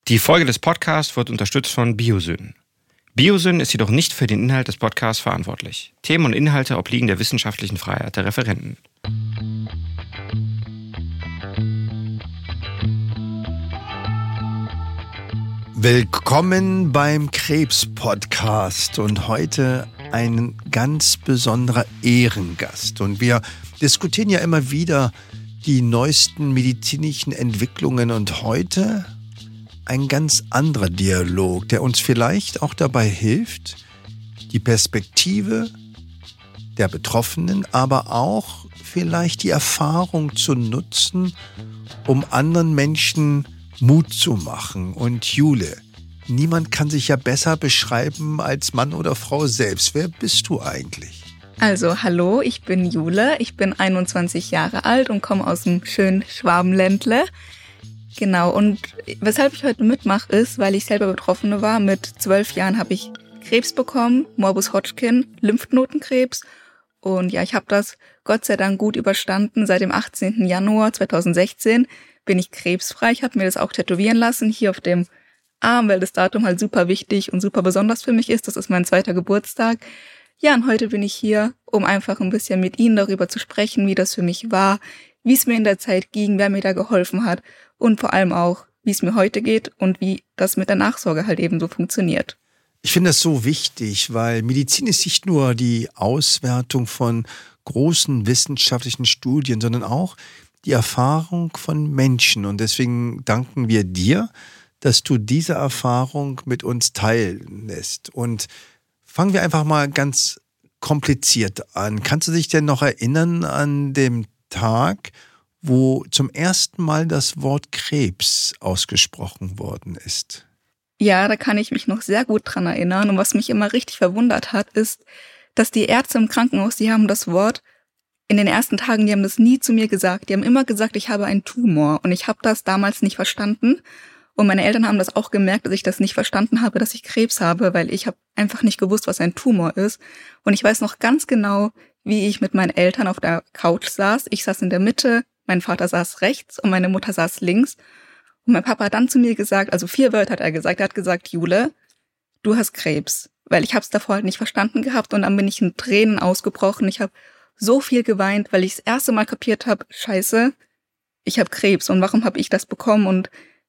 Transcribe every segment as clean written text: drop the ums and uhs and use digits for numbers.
Die Folge des Podcasts wird unterstützt von Biosyn. Biosyn ist jedoch nicht für den Inhalt des Podcasts verantwortlich. Themen und Inhalte obliegen der wissenschaftlichen Freiheit der Referenten. Willkommen beim Krebs-Podcast und heute ein ganz besonderer Ehrengast. Und wir diskutieren ja immer wieder die neuesten medizinischen Entwicklungen und heute ein ganz anderer Dialog, der uns vielleicht auch dabei hilft, die Perspektive der Betroffenen, aber auch vielleicht die Erfahrung zu nutzen, um anderen Menschen Mut zu machen. Und Jule, niemand kann sich ja besser beschreiben als Mann oder Frau selbst. Wer bist du eigentlich? Also, hallo, ich bin Jule, ich bin 21 Jahre alt und komme aus dem schönen Schwabenländle. Genau, und weshalb ich heute mitmache, ist, weil ich selber Betroffene war. Mit 12 Jahren habe ich Krebs bekommen, Morbus Hodgkin, Lymphknotenkrebs. Und ja, ich habe das Gott sei Dank gut überstanden. Seit dem 18. Januar 2016 bin ich krebsfrei. Ich habe mir das auch tätowieren lassen, hier auf dem Arm, weil das Datum halt super wichtig und super besonders für mich ist. Das ist mein 2. Geburtstag. Ja, und heute bin ich hier, um einfach ein bisschen mit Ihnen darüber zu sprechen, wie das für mich war, wie es mir in der Zeit ging, wer mir da geholfen hat und vor allem auch, wie es mir heute geht und wie das mit der Nachsorge halt eben so funktioniert. Ich finde das so wichtig, weil Medizin ist nicht nur die Auswertung von großen wissenschaftlichen Studien, sondern auch die Erfahrung von Menschen. Und deswegen danken wir dir, dass du diese Erfahrung mit uns teilen lässt. Und fangen wir einfach mal ganz kompliziert an. Kannst du dich denn noch erinnern an den Tag, wo zum ersten Mal das Wort Krebs ausgesprochen worden ist? Ja, da kann ich mich noch sehr gut dran erinnern. Und was mich immer richtig verwundert hat, ist, dass die Ärzte im Krankenhaus, die haben das Wort in den ersten Tagen, die haben das nie zu mir gesagt. Die haben immer gesagt, ich habe einen Tumor. Und ich habe das damals nicht verstanden. Und meine Eltern haben das auch gemerkt, dass ich das nicht verstanden habe, dass ich Krebs habe, weil ich habe einfach nicht gewusst, was ein Tumor ist. Und ich weiß noch ganz genau, wie ich mit meinen Eltern auf der Couch saß. Ich saß in der Mitte, mein Vater saß rechts und meine Mutter saß links. Und mein Papa hat dann zu mir gesagt, also 4 Wörter hat er gesagt. Er hat gesagt, Jule, du hast Krebs. Weil ich habe es davor halt nicht verstanden gehabt und dann bin ich in Tränen ausgebrochen. Ich habe so viel geweint, weil ich das erste Mal kapiert habe, scheiße, ich habe Krebs und warum habe ich das bekommen und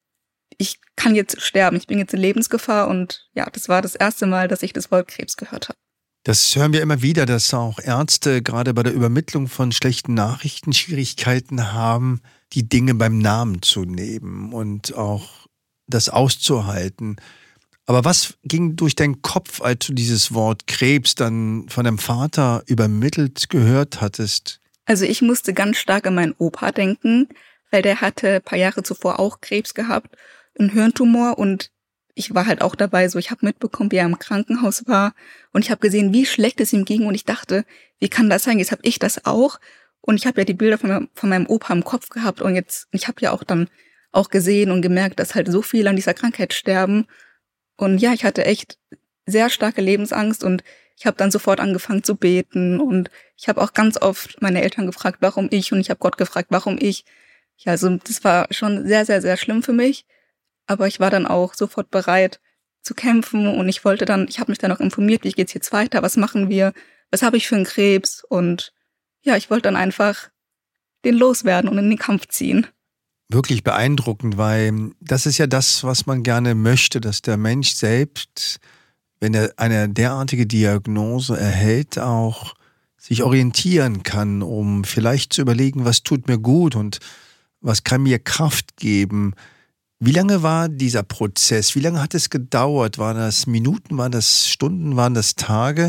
ich kann jetzt sterben, ich bin jetzt in Lebensgefahr und ja, das war das erste Mal, dass ich das Wort Krebs gehört habe. Das hören wir immer wieder, dass auch Ärzte gerade bei der Übermittlung von schlechten Nachrichten Schwierigkeiten haben, die Dinge beim Namen zu nehmen und auch das auszuhalten. Aber was ging durch deinen Kopf, als du dieses Wort Krebs dann von deinem Vater übermittelt gehört hattest? Also ich musste ganz stark an meinen Opa denken, weil der hatte ein paar Jahre zuvor auch Krebs gehabt, einen Hirntumor und ich war halt auch dabei, so ich habe mitbekommen, wie er im Krankenhaus war und ich habe gesehen, wie schlecht es ihm ging und ich dachte, wie kann das sein, jetzt habe ich das auch und ich habe ja die Bilder von meinem Opa im Kopf gehabt und jetzt, ich habe ja auch dann auch gesehen und gemerkt, dass halt so viele an dieser Krankheit sterben und ja, ich hatte echt sehr starke Lebensangst und ich habe dann sofort angefangen zu beten und ich habe auch ganz oft meine Eltern gefragt, warum ich und ich habe Gott gefragt, warum ich. Ja, also das war schon sehr, sehr, sehr schlimm für mich. Aber ich war dann auch sofort bereit zu kämpfen und ich habe mich dann auch informiert, wie geht's jetzt weiter, was machen wir, was habe ich für einen Krebs und ja, ich wollte dann einfach den loswerden und in den Kampf ziehen. Wirklich beeindruckend, weil das ist ja das, was man gerne möchte, dass der Mensch selbst, wenn er eine derartige Diagnose erhält, auch sich orientieren kann, um vielleicht zu überlegen, was tut mir gut und was kann mir Kraft geben. Wie lange war dieser Prozess? Wie lange hat es gedauert? Waren das Minuten, waren das Stunden, waren das Tage?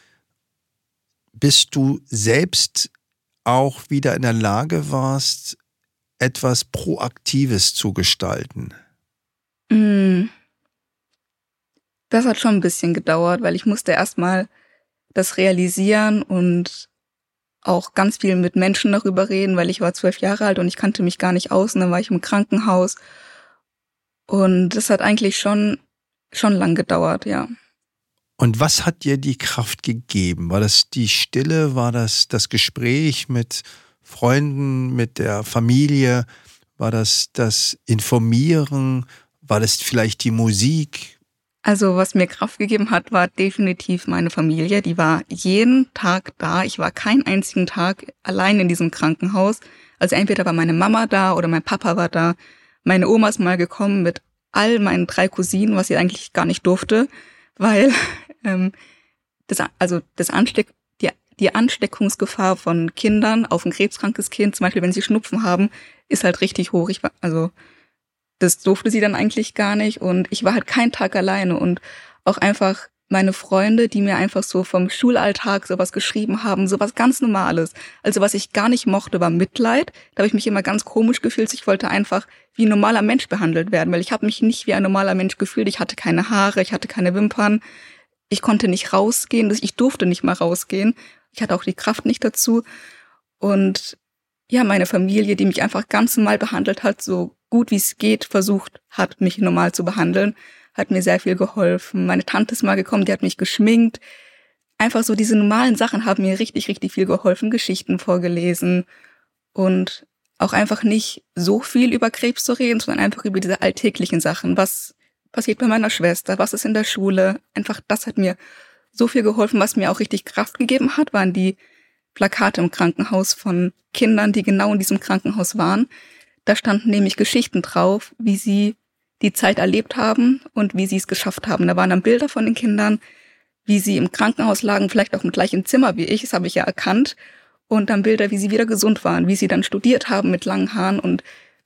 Bis du selbst auch wieder in der Lage warst, etwas Proaktives zu gestalten? Das hat schon ein bisschen gedauert, weil ich musste erstmal das realisieren und auch ganz viel mit Menschen darüber reden, weil ich war 12 Jahre alt und ich kannte mich gar nicht aus und dann war ich im Krankenhaus. Und das hat eigentlich schon lang gedauert, ja. Und was hat dir die Kraft gegeben? War das die Stille? War das das Gespräch mit Freunden, mit der Familie? War das das Informieren? War das vielleicht die Musik? Also was mir Kraft gegeben hat, war definitiv meine Familie. Die war jeden Tag da. Ich war keinen einzigen Tag allein in diesem Krankenhaus. Also entweder war meine Mama da oder mein Papa war da. Meine Oma ist mal gekommen mit all meinen 3 Cousinen, was sie eigentlich gar nicht durfte, weil die Ansteckungsgefahr von Kindern auf ein krebskrankes Kind, zum Beispiel wenn sie Schnupfen haben, ist halt richtig hoch. Das durfte sie dann eigentlich gar nicht und ich war halt keinen Tag alleine und auch einfach meine Freunde, die mir einfach so vom Schulalltag sowas geschrieben haben, sowas ganz Normales. Also was ich gar nicht mochte, war Mitleid. Da habe ich mich immer ganz komisch gefühlt. Ich wollte einfach wie ein normaler Mensch behandelt werden, weil ich habe mich nicht wie ein normaler Mensch gefühlt. Ich hatte keine Haare, ich hatte keine Wimpern. Ich konnte nicht rausgehen, ich durfte nicht mal rausgehen. Ich hatte auch die Kraft nicht dazu. Und ja, meine Familie, die mich einfach ganz normal behandelt hat, so gut wie es geht, versucht hat, mich normal zu behandeln, hat mir sehr viel geholfen. Meine Tante ist mal gekommen, die hat mich geschminkt. Einfach so diese normalen Sachen haben mir richtig, richtig viel geholfen, Geschichten vorgelesen und auch einfach nicht so viel über Krebs zu reden, sondern einfach über diese alltäglichen Sachen. Was passiert bei meiner Schwester? Was ist in der Schule? Einfach das hat mir so viel geholfen. Was mir auch richtig Kraft gegeben hat, waren die Plakate im Krankenhaus von Kindern, die genau in diesem Krankenhaus waren. Da standen nämlich Geschichten drauf, wie sie die Zeit erlebt haben und wie sie es geschafft haben. Da waren dann Bilder von den Kindern, wie sie im Krankenhaus lagen, vielleicht auch im gleichen Zimmer wie ich, das habe ich ja erkannt. Und dann Bilder, wie sie wieder gesund waren, wie sie dann studiert haben mit langen Haaren. Und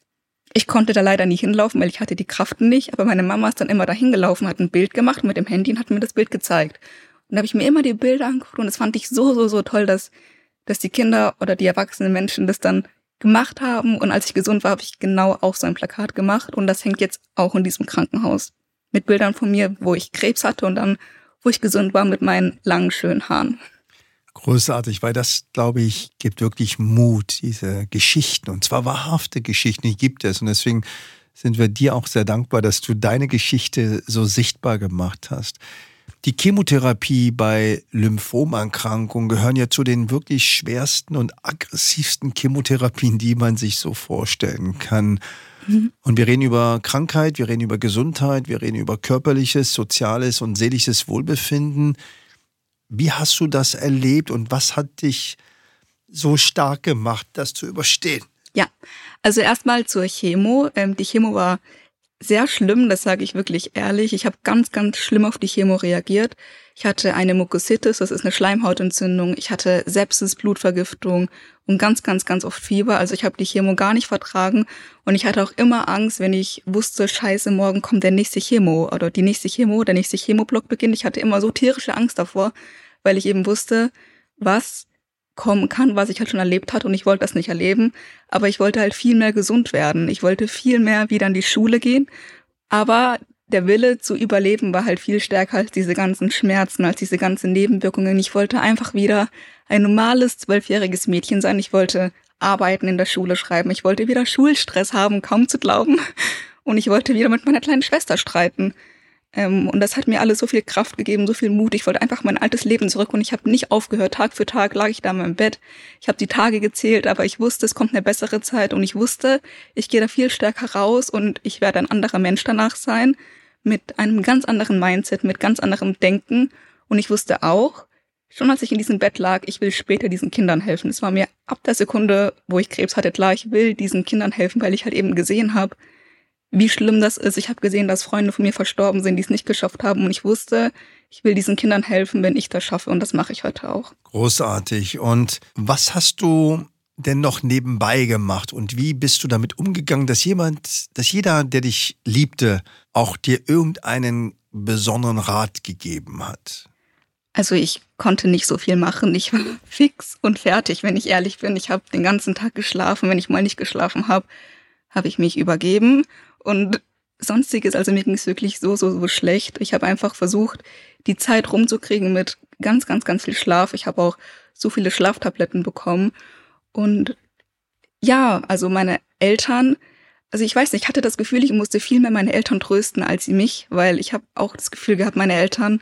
ich konnte da leider nie hinlaufen, weil ich hatte die Kraft nicht. Aber meine Mama ist dann immer dahin gelaufen, hat ein Bild gemacht mit dem Handy und hat mir das Bild gezeigt. Und da habe ich mir immer die Bilder angeguckt und das fand ich so toll, dass die Kinder oder die erwachsenen Menschen das dann gemacht haben. Und als ich gesund war, habe ich genau auch so ein Plakat gemacht. Und das hängt jetzt auch in diesem Krankenhaus. Mit Bildern von mir, wo ich Krebs hatte und dann, wo ich gesund war mit meinen langen, schönen Haaren. Großartig, weil das, glaube ich, gibt wirklich Mut, diese Geschichten. Und zwar wahrhafte Geschichten, die gibt es. Und deswegen sind wir dir auch sehr dankbar, dass du deine Geschichte so sichtbar gemacht hast. Die Chemotherapie bei Lymphomerkrankungen gehören ja zu den wirklich schwersten und aggressivsten Chemotherapien, die man sich so vorstellen kann. Und wir reden über Krankheit, wir reden über Gesundheit, wir reden über körperliches, soziales und seelisches Wohlbefinden. Wie hast du das erlebt und was hat dich so stark gemacht, das zu überstehen? Ja, also erstmal zur Chemo. Die Chemo war sehr schlimm, das sage ich wirklich ehrlich. Ich habe ganz schlimm auf die Chemo reagiert. Ich hatte eine Mucositis, das ist eine Schleimhautentzündung. Ich hatte Sepsis, Blutvergiftung und ganz oft Fieber. Also ich habe die Chemo gar nicht vertragen. Und ich hatte auch immer Angst, wenn ich wusste, scheiße, morgen kommt der nächste Chemo oder der nächste Chemoblock beginnt. Ich hatte immer so tierische Angst davor, weil ich eben wusste, was kommen kann, was ich halt schon erlebt hatte und ich wollte das nicht erleben, aber ich wollte halt viel mehr gesund werden. Ich wollte viel mehr wieder in die Schule gehen, aber der Wille zu überleben war halt viel stärker als diese ganzen Schmerzen, als diese ganzen Nebenwirkungen. Ich wollte einfach wieder ein normales 12-jähriges Mädchen sein. Ich wollte Arbeiten in der Schule schreiben. Ich wollte wieder Schulstress haben, kaum zu glauben. Und ich wollte wieder mit meiner kleinen Schwester streiten. Und das hat mir alles so viel Kraft gegeben, so viel Mut. Ich wollte einfach mein altes Leben zurück und ich habe nicht aufgehört. Tag für Tag lag ich da in meinem Bett. Ich habe die Tage gezählt, aber ich wusste, es kommt eine bessere Zeit und ich wusste, ich gehe da viel stärker raus und ich werde ein anderer Mensch danach sein, mit einem ganz anderen Mindset, mit ganz anderem Denken. Und ich wusste auch, schon als ich in diesem Bett lag, ich will später diesen Kindern helfen. Es war mir ab der Sekunde, wo ich Krebs hatte, klar, ich will diesen Kindern helfen, weil ich halt eben gesehen habe, wie schlimm das ist. Ich habe gesehen, dass Freunde von mir verstorben sind, die es nicht geschafft haben. Und ich wusste, ich will diesen Kindern helfen, wenn ich das schaffe. Und das mache ich heute auch. Großartig. Und was hast du denn noch nebenbei gemacht? Und wie bist du damit umgegangen, dass jeder, der dich liebte, auch dir irgendeinen besonderen Rat gegeben hat? Also ich konnte nicht so viel machen. Ich war fix und fertig, wenn ich ehrlich bin. Ich habe den ganzen Tag geschlafen. Wenn ich mal nicht geschlafen habe, habe ich mich übergeben. Und sonstiges, also mir ging es wirklich so schlecht. Ich habe einfach versucht, die Zeit rumzukriegen mit ganz viel Schlaf. Ich habe auch so viele Schlaftabletten bekommen. Und ja, also meine Eltern, also ich weiß nicht, ich hatte das Gefühl, ich musste viel mehr meine Eltern trösten als sie mich, weil ich habe auch das Gefühl gehabt, meine Eltern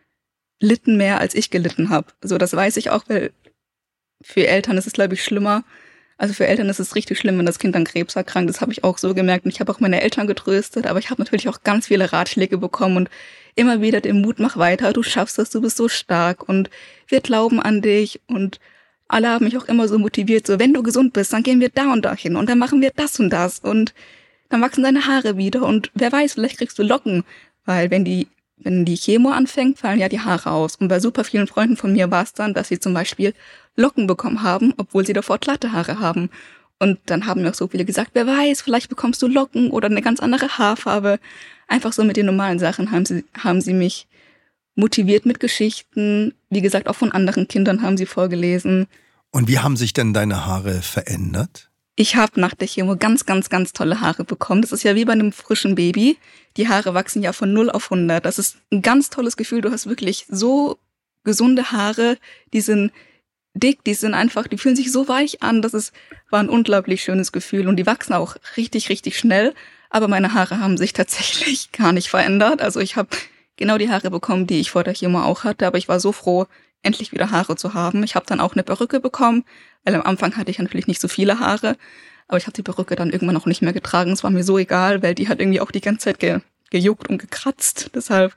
litten mehr, als ich gelitten habe. So, das weiß ich auch, weil für Eltern ist es, glaube ich, schlimmer, Also für Eltern ist es richtig schlimm, wenn das Kind an Krebs erkrankt. Das habe ich auch so gemerkt. Und ich habe auch meine Eltern getröstet, aber ich habe natürlich auch ganz viele Ratschläge bekommen und immer wieder den Mut, mach weiter, du schaffst das, du bist so stark und wir glauben an dich. Und alle haben mich auch immer so motiviert, so wenn du gesund bist, dann gehen wir da und da hin und dann machen wir das und das und dann wachsen deine Haare wieder und wer weiß, vielleicht kriegst du Locken, weil wenn die Chemo anfängt, fallen ja die Haare aus. Und bei super vielen Freunden von mir war es dann, dass sie zum Beispiel Locken bekommen haben, obwohl sie davor glatte Haare haben. Und dann haben mir auch so viele gesagt, wer weiß, vielleicht bekommst du Locken oder eine ganz andere Haarfarbe. Einfach so mit den normalen Sachen haben sie mich motiviert mit Geschichten. Wie gesagt, auch von anderen Kindern haben sie vorgelesen. Und wie haben sich denn deine Haare verändert? Ich habe nach der Chemo ganz, ganz, ganz tolle Haare bekommen. Das ist ja wie bei einem frischen Baby. Die Haare wachsen ja von 0 auf 100. Das ist ein ganz tolles Gefühl. Du hast wirklich so gesunde Haare, die sind dick, die fühlen sich so weich an. War ein unglaublich schönes Gefühl. Und die wachsen auch richtig, richtig schnell. Aber meine Haare haben sich tatsächlich gar nicht verändert. Also ich habe genau die Haare bekommen, die ich vor der Chemo auch hatte. Aber ich war so froh, endlich wieder Haare zu haben. Ich habe dann auch eine Perücke bekommen, weil am Anfang hatte ich natürlich nicht so viele Haare, aber ich habe die Perücke dann irgendwann auch nicht mehr getragen. Es war mir so egal, weil die hat irgendwie auch die ganze Zeit gejuckt und gekratzt. Deshalb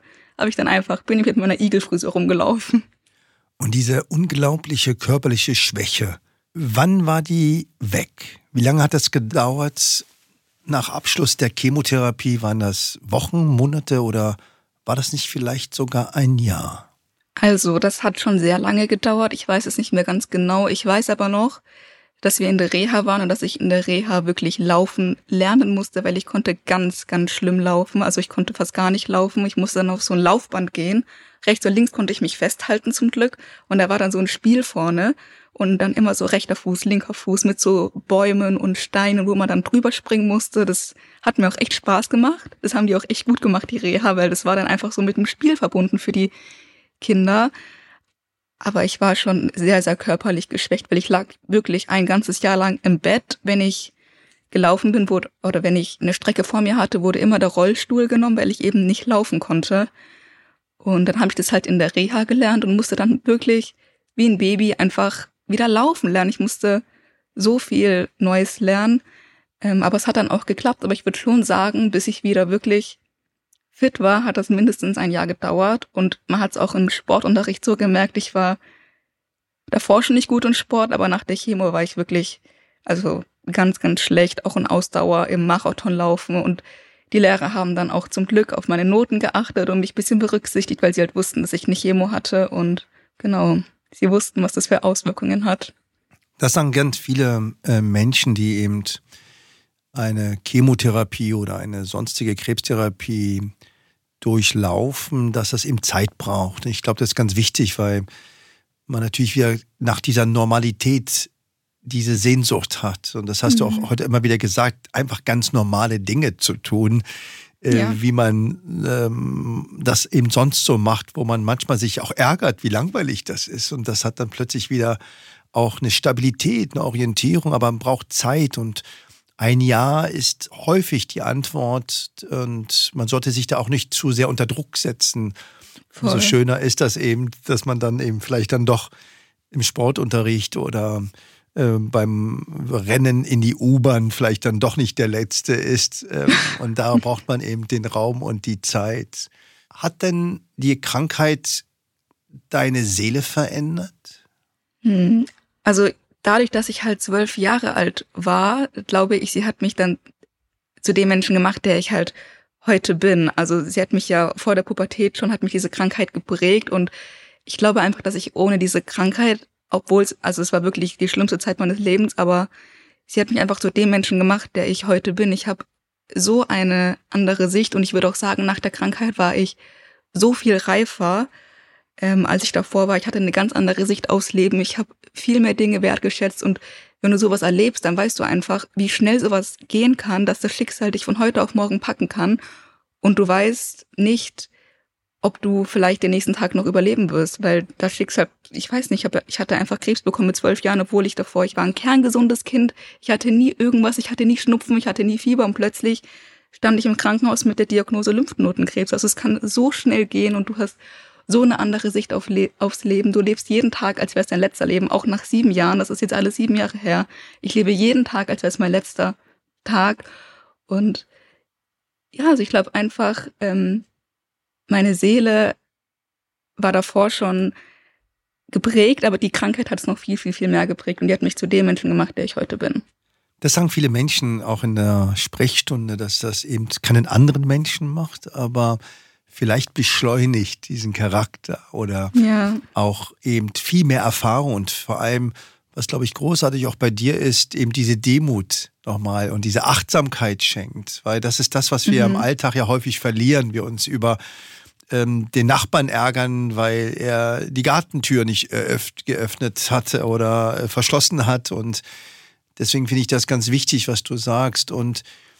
bin ich mit meiner Igelfrisur rumgelaufen. Und diese unglaubliche körperliche Schwäche, wann war die weg? Wie lange hat das gedauert? Nach Abschluss der Chemotherapie waren das Wochen, Monate oder war das nicht vielleicht sogar ein Jahr? Also, das hat schon sehr lange gedauert. Ich weiß es nicht mehr ganz genau. Ich weiß aber noch, dass wir in der Reha waren und dass ich in der Reha wirklich laufen lernen musste, weil ich konnte ganz, ganz schlimm laufen. Also ich konnte fast gar nicht laufen. Ich musste dann auf so ein Laufband gehen. Rechts und links konnte ich mich festhalten zum Glück. Und da war dann so ein Spiel vorne und dann immer so rechter Fuß, linker Fuß mit so Bäumen und Steinen, wo man dann drüber springen musste. Das hat mir auch echt Spaß gemacht. Das haben die auch echt gut gemacht, die Reha, weil das war dann einfach so mit dem Spiel verbunden für die Kinder, aber ich war schon sehr, sehr körperlich geschwächt, weil ich lag wirklich ein ganzes Jahr lang im Bett. Wenn ich gelaufen bin oder wenn ich eine Strecke vor mir hatte, wurde immer der Rollstuhl genommen, weil ich eben nicht laufen konnte. Und dann habe ich das halt in der Reha gelernt und musste dann wirklich wie ein Baby einfach wieder laufen lernen. Ich musste so viel Neues lernen, aber es hat dann auch geklappt. Aber ich würde schon sagen, bis ich wieder wirklich fit war, hat das mindestens ein Jahr gedauert und man hat es auch im Sportunterricht so gemerkt, ich war davor schon nicht gut im Sport, aber nach der Chemo war ich wirklich, ganz, ganz schlecht, auch in Ausdauer im Marathonlaufen und die Lehrer haben dann auch zum Glück auf meine Noten geachtet und mich ein bisschen berücksichtigt, weil sie halt wussten, dass ich eine Chemo hatte und genau, sie wussten, was das für Auswirkungen hat. Das sagen ganz viele Menschen, die eben eine Chemotherapie oder eine sonstige Krebstherapie durchlaufen, dass das eben Zeit braucht. Ich glaube, das ist ganz wichtig, weil man natürlich wieder nach dieser Normalität diese Sehnsucht hat. Und das hast du auch heute immer wieder gesagt, einfach ganz normale Dinge zu tun, wie man das eben sonst so macht, wo man manchmal sich auch ärgert, wie langweilig das ist. Und das hat dann plötzlich wieder auch eine Stabilität, eine Orientierung, aber man braucht Zeit und ein Jahr ist häufig die Antwort und man sollte sich da auch nicht zu sehr unter Druck setzen. Umso schöner ist das eben, dass man dann eben vielleicht dann doch im Sportunterricht oder beim Rennen in die U-Bahn vielleicht dann doch nicht der Letzte ist. Und da braucht man eben den Raum und die Zeit. Hat denn die Krankheit deine Seele verändert? Also dadurch, dass ich halt 12 Jahre alt war, glaube ich, sie hat mich dann zu dem Menschen gemacht, der ich halt heute bin. Also sie hat mich ja vor der Pubertät schon, hat mich diese Krankheit geprägt und ich glaube einfach, dass ich ohne diese Krankheit, es war wirklich die schlimmste Zeit meines Lebens, aber sie hat mich einfach zu dem Menschen gemacht, der ich heute bin. Ich habe so eine andere Sicht und ich würde auch sagen, nach der Krankheit war ich so viel reifer, als ich davor war. Ich hatte eine ganz andere Sicht aufs Leben. Ich habe viel mehr Dinge wertgeschätzt und wenn du sowas erlebst, dann weißt du einfach, wie schnell sowas gehen kann, dass das Schicksal dich von heute auf morgen packen kann und du weißt nicht, ob du vielleicht den nächsten Tag noch überleben wirst, weil das Schicksal, ich weiß nicht, ich hatte einfach Krebs bekommen mit 12 Jahren, obwohl ich war ein kerngesundes Kind, ich hatte nie irgendwas, ich hatte nie Schnupfen, ich hatte nie Fieber und plötzlich stand ich im Krankenhaus mit der Diagnose Lymphknotenkrebs. Also es kann so schnell gehen und du hast so eine andere Sicht aufs Leben. Du lebst jeden Tag, als wäre es dein letzter Leben, auch nach 7 Jahren. Das ist jetzt alles 7 Jahre her. Ich lebe jeden Tag, als wäre es mein letzter Tag. Und ja, also ich glaube einfach, meine Seele war davor schon geprägt, aber die Krankheit hat es noch viel, viel, viel mehr geprägt und die hat mich zu dem Menschen gemacht, der ich heute bin. Das sagen viele Menschen auch in der Sprechstunde, dass das eben keinen anderen Menschen macht, aber vielleicht beschleunigt diesen Charakter oder auch eben viel mehr Erfahrung und vor allem, was glaube ich großartig auch bei dir ist, eben diese Demut nochmal und diese Achtsamkeit schenkt, weil das ist das, was wir im Alltag ja häufig verlieren, wir uns über den Nachbarn ärgern, weil er die Gartentür nicht geöffnet hatte oder verschlossen hat und deswegen finde ich das ganz wichtig, was du sagst. Und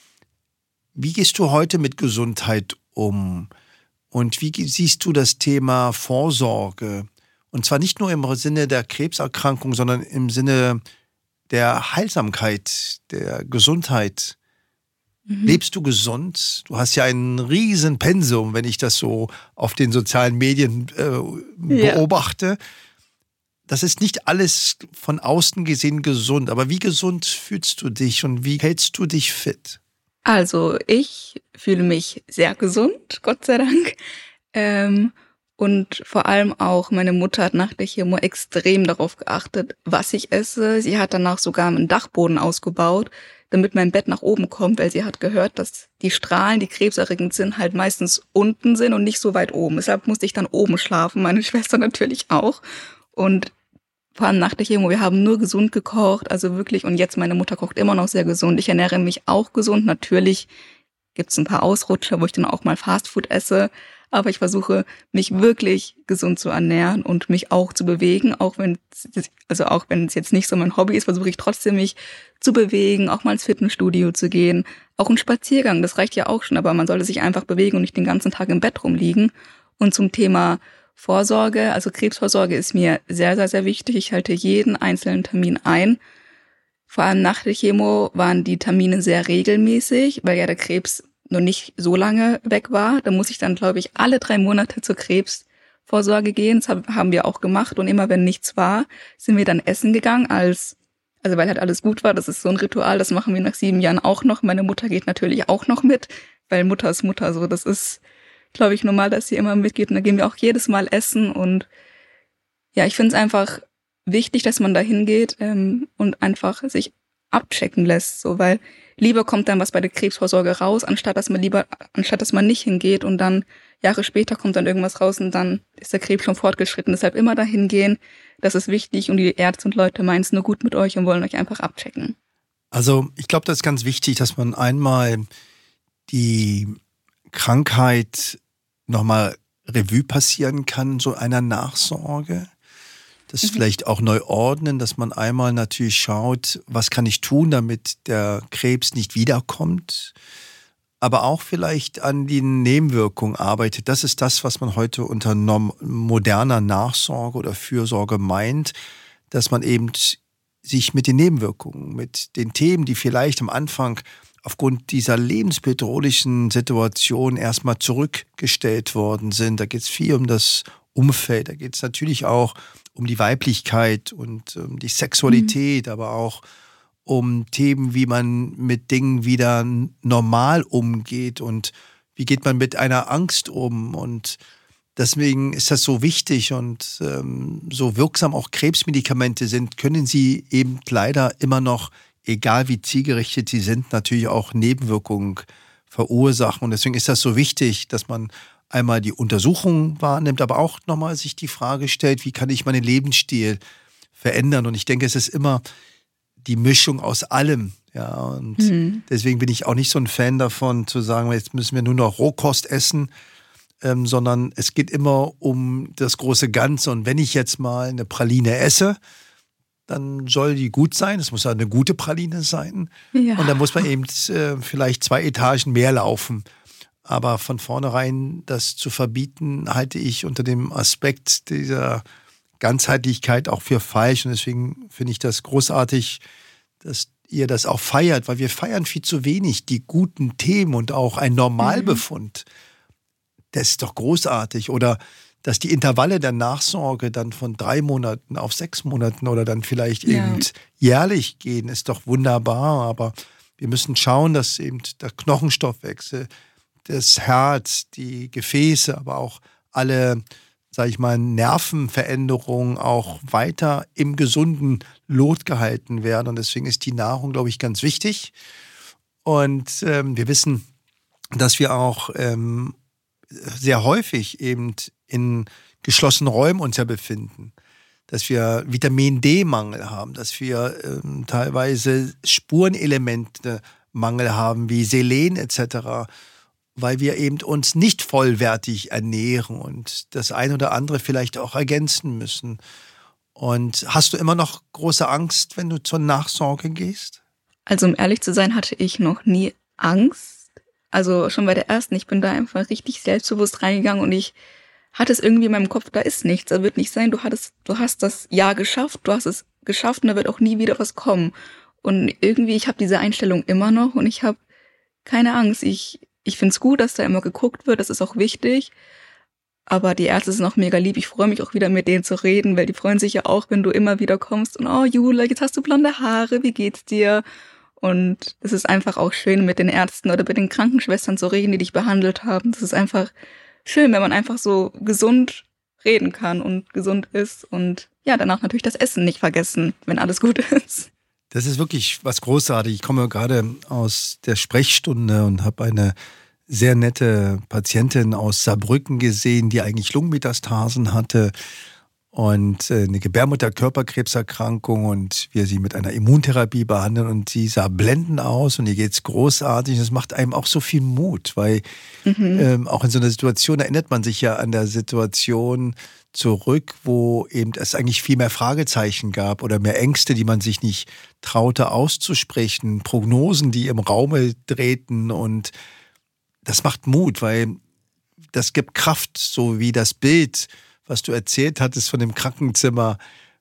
wie gehst du heute mit Gesundheit um? Und wie siehst du das Thema Vorsorge? Und zwar nicht nur im Sinne der Krebserkrankung, sondern im Sinne der Heilsamkeit, der Gesundheit. Lebst du gesund? Du hast ja ein riesen Pensum, wenn ich das so auf den sozialen Medien beobachte. Das ist nicht alles von außen gesehen gesund, aber wie gesund fühlst du dich und wie hältst du dich fit? Also ich fühle mich sehr gesund, Gott sei Dank. Und vor allem auch meine Mutter hat nach der Chemo extrem darauf geachtet, was ich esse. Sie hat danach sogar einen Dachboden ausgebaut, damit mein Bett nach oben kommt, weil sie hat gehört, dass die Strahlen, die krebserregend sind, halt meistens unten sind und nicht so weit oben. Deshalb musste ich dann oben schlafen, meine Schwester natürlich auch. Und vor allem nach der Chemo, wir haben nur gesund gekocht, also wirklich. Und jetzt meine Mutter kocht immer noch sehr gesund. Ich ernähre mich auch gesund. Natürlich gibt's ein paar Ausrutscher, wo ich dann auch mal Fastfood esse. Aber ich versuche, mich wirklich gesund zu ernähren und mich auch zu bewegen. Auch wenn es jetzt nicht so mein Hobby ist, versuche ich trotzdem, mich zu bewegen, auch mal ins Fitnessstudio zu gehen. Auch ein Spaziergang, das reicht ja auch schon. Aber man sollte sich einfach bewegen und nicht den ganzen Tag im Bett rumliegen. Und zum Thema Vorsorge, also Krebsvorsorge ist mir sehr, sehr, sehr wichtig. Ich halte jeden einzelnen Termin ein. Vor allem nach der Chemo waren die Termine sehr regelmäßig, weil ja der Krebs noch nicht so lange weg war. Da muss ich dann, glaube ich, alle 3 Monate zur Krebsvorsorge gehen. Das haben wir auch gemacht. Und immer wenn nichts war, sind wir dann essen gegangen, weil halt alles gut war. Das ist so ein Ritual, das machen wir nach 7 Jahren auch noch. Meine Mutter geht natürlich auch noch mit, weil Mutter ist Mutter. So, das ist, glaube ich, normal, dass sie immer mitgeht. Und da gehen wir auch jedes Mal essen. Und ja, ich finde es einfach wichtig, dass man da hingeht und einfach sich abchecken lässt, so, weil lieber kommt dann was bei der Krebsvorsorge raus, anstatt dass man nicht hingeht und dann Jahre später kommt dann irgendwas raus und dann ist der Krebs schon fortgeschritten. Deshalb immer dahin gehen, das ist wichtig und die Ärzte und Leute meinen es nur gut mit euch und wollen euch einfach abchecken. Also ich glaube, das ist ganz wichtig, dass man einmal die Krankheit nochmal Revue passieren kann, so einer Nachsorge. Das vielleicht auch neu ordnen, dass man einmal natürlich schaut, was kann ich tun, damit der Krebs nicht wiederkommt, aber auch vielleicht an den Nebenwirkungen arbeitet. Das ist das, was man heute unter moderner Nachsorge oder Fürsorge meint, dass man eben sich mit den Nebenwirkungen, mit den Themen, die vielleicht am Anfang aufgrund dieser lebensbedrohlichen Situation erstmal zurückgestellt worden sind. Da geht es viel um das Umfeld, da geht es natürlich auch um die Weiblichkeit und die Sexualität, aber auch um Themen, wie man mit Dingen wieder normal umgeht und wie geht man mit einer Angst um. Und deswegen ist das so wichtig und so wirksam auch Krebsmedikamente sind, können sie eben leider immer noch, egal wie zielgerichtet sie sind, natürlich auch Nebenwirkungen verursachen. Und deswegen ist das so wichtig, dass man einmal die Untersuchung wahrnimmt, aber auch nochmal sich die Frage stellt, wie kann ich meinen Lebensstil verändern? Und ich denke, es ist immer die Mischung aus allem. Ja, und deswegen bin ich auch nicht so ein Fan davon, zu sagen, jetzt müssen wir nur noch Rohkost essen, sondern es geht immer um das große Ganze. Und wenn ich jetzt mal eine Praline esse, dann soll die gut sein. Es muss ja eine gute Praline sein. Ja. Und dann muss man eben vielleicht 2 Etagen mehr laufen. Aber von vornherein das zu verbieten, halte ich unter dem Aspekt dieser Ganzheitlichkeit auch für falsch. Und deswegen finde ich das großartig, dass ihr das auch feiert, weil wir feiern viel zu wenig die guten Themen und auch ein Normalbefund. Das ist doch großartig. Oder dass die Intervalle der Nachsorge dann von 3 Monaten auf 6 Monaten oder dann vielleicht eben jährlich gehen, ist doch wunderbar. Aber wir müssen schauen, dass eben der Knochenstoffwechsel, das Herz, die Gefäße, aber auch alle, sage ich mal, Nervenveränderungen auch weiter im gesunden Lot gehalten werden. Und deswegen ist die Nahrung, glaube ich, ganz wichtig. Und wir wissen, dass wir auch sehr häufig eben in geschlossenen Räumen uns ja befinden, dass wir Vitamin-D-Mangel haben, dass wir teilweise Spurenelemente-Mangel haben, wie Selen etc., weil wir eben uns nicht vollwertig ernähren und das eine oder andere vielleicht auch ergänzen müssen. Und hast du immer noch große Angst, wenn du zur Nachsorge gehst? Also um ehrlich zu sein, hatte ich noch nie Angst. Also schon bei der ersten, ich bin da einfach richtig selbstbewusst reingegangen und ich hatte es irgendwie in meinem Kopf, da ist nichts, da wird nichts sein, du hast das Jahr geschafft, du hast es geschafft und da wird auch nie wieder was kommen. Und irgendwie, ich habe diese Einstellung immer noch und ich habe keine Angst. Ich finde es gut, dass da immer geguckt wird, das ist auch wichtig. Aber die Ärzte sind auch mega lieb. Ich freue mich auch wieder mit denen zu reden, weil die freuen sich ja auch, wenn du immer wieder kommst und oh Jule, jetzt hast du blonde Haare, wie geht's dir? Und es ist einfach auch schön, mit den Ärzten oder mit den Krankenschwestern zu reden, die dich behandelt haben. Das ist einfach schön, wenn man einfach so gesund reden kann und gesund ist. Und ja, danach natürlich das Essen nicht vergessen, wenn alles gut ist. Das ist wirklich was Großartiges. Ich komme gerade aus der Sprechstunde und habe eine sehr nette Patientin aus Saarbrücken gesehen, die eigentlich Lungenmetastasen hatte und eine Gebärmutterkörperkrebserkrankung und wir sie mit einer Immuntherapie behandeln und sie sah blendend aus und ihr geht's großartig. Das macht einem auch so viel Mut, weil auch in so einer Situation erinnert man sich ja an der Situation zurück, wo eben es eigentlich viel mehr Fragezeichen gab oder mehr Ängste, die man sich nicht traute auszusprechen, Prognosen, die im Raume drehten und das macht Mut, weil das gibt Kraft, so wie das Bild, was du erzählt hattest von dem Krankenzimmer,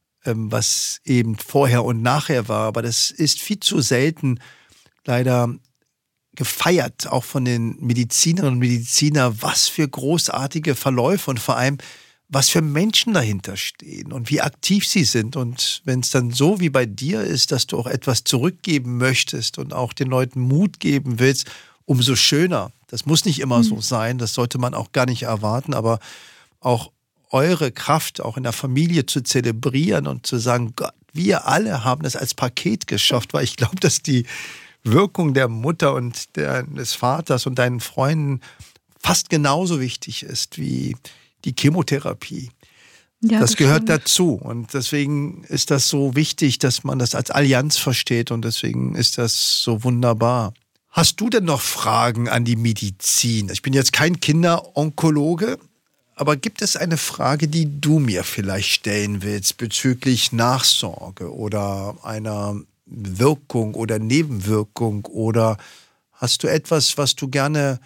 was eben vorher und nachher war. Aber das ist viel zu selten leider gefeiert, auch von den Medizinerinnen und Medizinern, was für großartige Verläufe und vor allem, was für Menschen dahinter stehen und wie aktiv sie sind. Und wenn es dann so wie bei dir ist, dass du auch etwas zurückgeben möchtest und auch den Leuten Mut geben willst, umso schöner. Das muss nicht immer so sein, das sollte man auch gar nicht erwarten, aber auch eure Kraft auch in der Familie zu zelebrieren und zu sagen, Gott, wir alle haben das als Paket geschafft, weil ich glaube, dass die Wirkung der Mutter und des Vaters und deinen Freunden fast genauso wichtig ist wie die Chemotherapie. Ja, das gehört dazu und deswegen ist das so wichtig, dass man das als Allianz versteht und deswegen ist das so wunderbar. Hast du denn noch Fragen an die Medizin? Ich bin jetzt kein Kinderonkologe, aber gibt es eine Frage, die du mir vielleicht stellen willst bezüglich Nachsorge oder einer Wirkung oder Nebenwirkung? Oder hast du etwas, was du gerne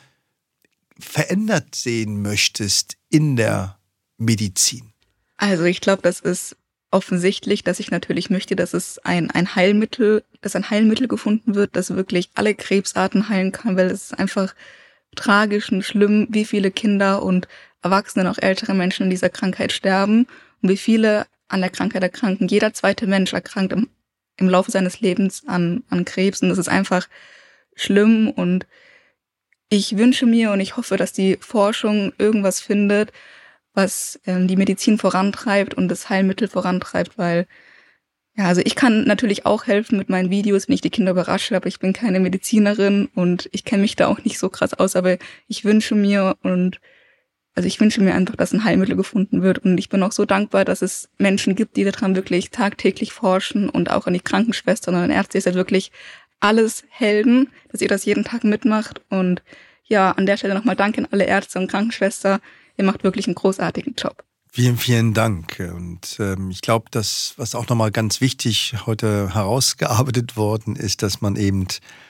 verändert sehen möchtest in der Medizin? Also ich glaube, das ist offensichtlich, dass ich natürlich möchte, dass es ein Heilmittel gefunden wird, das wirklich alle Krebsarten heilen kann, weil es ist einfach tragisch und schlimm, wie viele Kinder und Erwachsene und auch ältere Menschen in dieser Krankheit sterben und wie viele an der Krankheit erkranken. Jeder zweite Mensch erkrankt im Laufe seines Lebens an Krebs und das ist einfach schlimm und ich wünsche mir und ich hoffe, dass die Forschung irgendwas findet, was die Medizin vorantreibt und das Heilmittel vorantreibt, weil ja, also ich kann natürlich auch helfen mit meinen Videos, wenn ich die Kinder überrasche, aber ich bin keine Medizinerin und ich kenne mich da auch nicht so krass aus, aber ich wünsche mir einfach, dass ein Heilmittel gefunden wird und ich bin auch so dankbar, dass es Menschen gibt, die daran wirklich tagtäglich forschen und auch an die Krankenschwestern und an Ärzte ist halt wirklich alles Helden, dass ihr das jeden Tag mitmacht und ja, an der Stelle nochmal Danke an alle Ärzte und Krankenschwester. Ihr macht wirklich einen großartigen Job. Vielen, vielen Dank. Und ich glaube, das, was auch nochmal ganz wichtig heute herausgearbeitet worden ist, dass man eben,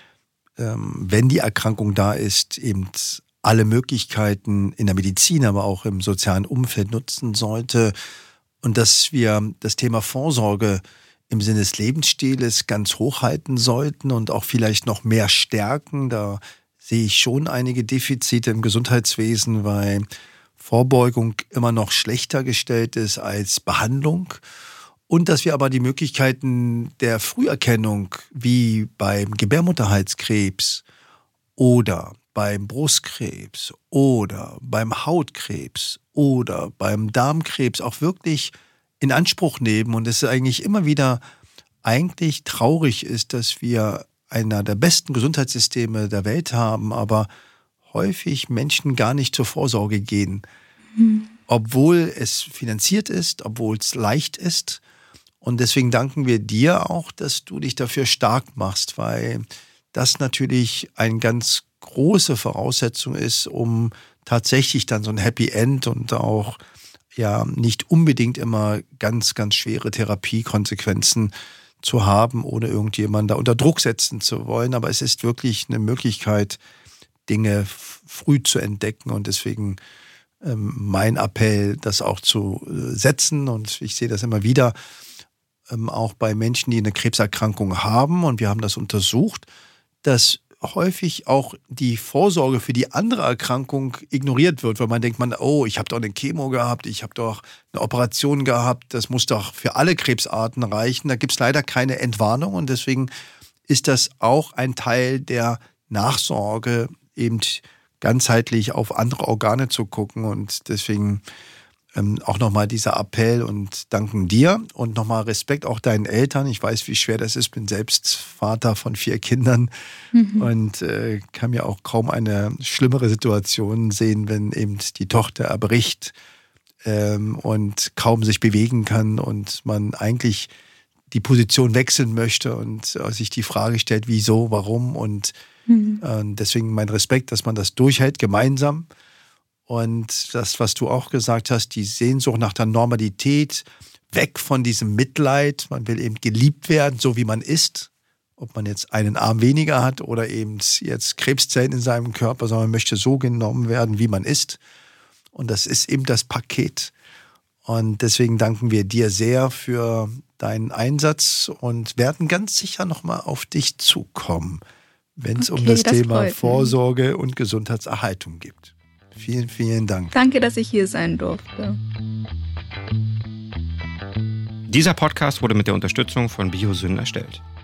wenn die Erkrankung da ist, eben alle Möglichkeiten in der Medizin, aber auch im sozialen Umfeld nutzen sollte und dass wir das Thema Vorsorge im Sinne des Lebensstils ganz hochhalten sollten und auch vielleicht noch mehr stärken. Da sehe ich schon einige Defizite im Gesundheitswesen, weil Vorbeugung immer noch schlechter gestellt ist als Behandlung und dass wir aber die Möglichkeiten der Früherkennung wie beim Gebärmutterhalskrebs oder beim Brustkrebs oder beim Hautkrebs oder beim Darmkrebs auch wirklich in Anspruch nehmen und es eigentlich immer wieder eigentlich traurig ist, dass wir einer der besten Gesundheitssysteme der Welt haben, aber häufig Menschen gar nicht zur Vorsorge gehen, obwohl es finanziert ist, obwohl es leicht ist. Und deswegen danken wir dir auch, dass du dich dafür stark machst, weil das natürlich eine ganz große Voraussetzung ist, um tatsächlich dann so ein Happy End und auch ja nicht unbedingt immer ganz, ganz schwere Therapiekonsequenzen zu haben, ohne irgendjemanden da unter Druck setzen zu wollen. Aber es ist wirklich eine Möglichkeit, Dinge früh zu entdecken und deswegen mein Appell, das auch zu setzen und ich sehe das immer wieder, auch bei Menschen, die eine Krebserkrankung haben und wir haben das untersucht, dass häufig auch die Vorsorge für die andere Erkrankung ignoriert wird, weil man denkt, ich habe doch eine Chemo gehabt, ich habe doch eine Operation gehabt, das muss doch für alle Krebsarten reichen. Da gibt es leider keine Entwarnung und deswegen ist das auch ein Teil der Nachsorge, eben ganzheitlich auf andere Organe zu gucken und deswegen auch nochmal dieser Appell und danken dir und nochmal Respekt auch deinen Eltern. Ich weiß, wie schwer das ist, bin selbst Vater von 4 Kindern und kann mir auch kaum eine schlimmere Situation sehen, wenn eben die Tochter erbricht und kaum sich bewegen kann und man eigentlich die Position wechseln möchte und sich die Frage stellt, wieso, warum und deswegen mein Respekt, dass man das durchhält gemeinsam. Und das, was du auch gesagt hast, die Sehnsucht nach der Normalität, weg von diesem Mitleid. Man will eben geliebt werden, so wie man ist. Ob man jetzt einen Arm weniger hat oder eben jetzt Krebszellen in seinem Körper, sondern man möchte so genommen werden, wie man ist. Und das ist eben das Paket. Und deswegen danken wir dir sehr für deinen Einsatz und werden ganz sicher nochmal auf dich zukommen, wenn es um das Thema Vorsorge und Gesundheitserhaltung geht. Vielen, vielen Dank. Danke, dass ich hier sein durfte. Dieser Podcast wurde mit der Unterstützung von Biosyn erstellt.